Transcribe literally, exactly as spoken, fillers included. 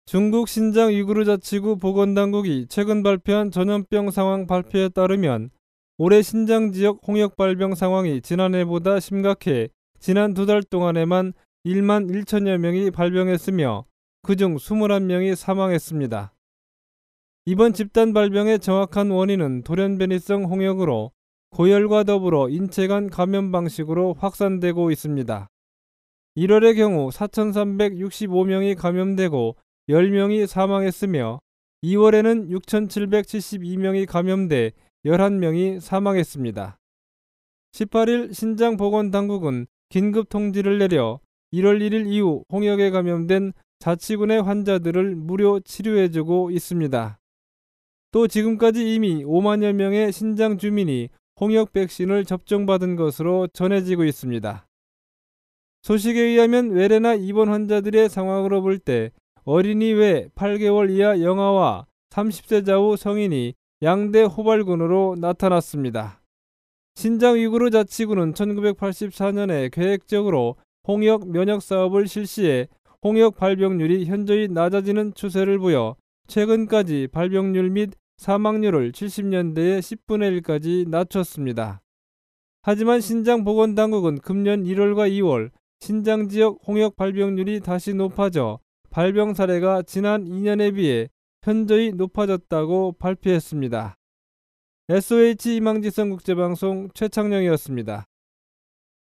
중국 신장 위구르 자치구 보건당국이 최근 발표한 전염병 상황 발표에 따르면 올해 신장 지역 홍역 발병 상황이 지난해보다 심각해 지난 두 달 동안에만 일만 일천여 명이 발병했으며 그중 이십일 명이 사망했습니다. 이번 집단 발병의 정확한 원인은 돌연변이성 홍역으로 고열과 더불어 인체 간 감염 방식으로 확산되고 있습니다. 일월의 경우 사천삼백육십오 명이 감염되고 십 명이 사망했으며 이월에는 육천칠백칠십이 명이 감염돼 열한 명이 사망했습니다. 십팔 일 신장보건당국은 긴급 통지를 내려 일월 일일 이후 홍역에 감염된 자치군의 환자들을 무료 치료해주고 있습니다. 또 지금까지 이미 오만여 명의 신장 주민이 홍역 백신을 접종받은 것으로 전해지고 있습니다. 소식에 의하면 외래나 입원 환자들의 상황으로 볼 때 어린이 외 팔 개월 이하 영아와 삼십 세 좌우 성인이 양대 호발군으로 나타났습니다. 신장 위구르 자치구는 천구백팔십사 년에 계획적으로 홍역 면역 사업을 실시해 홍역 발병률이 현저히 낮아지는 추세를 보여 최근까지 발병률 및 사망률을 칠십 년대의 십분의 일까지 낮췄습니다. 하지만 신장보건당국은 금년 일월과 이월 신장지역 홍역 발병률이 다시 높아져 발병 사례가 지난 이 년에 비해 현저히 높아졌다고 발표했습니다. 에스오에이치 희망지성 국제방송 최창영이었습니다.